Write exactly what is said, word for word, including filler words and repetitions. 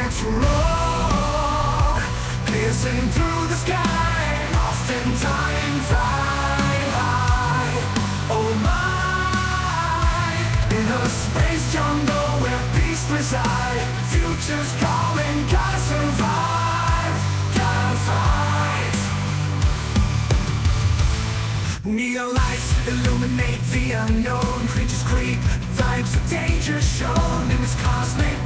planets roar, piercing through the sky, oftentimes fly high. Oh my, in a space jungle where peace reside, future's calling, gotta survive, gotta fight. Neon lights illuminate the unknown, creatures creep, vibes of danger shown in this cosmic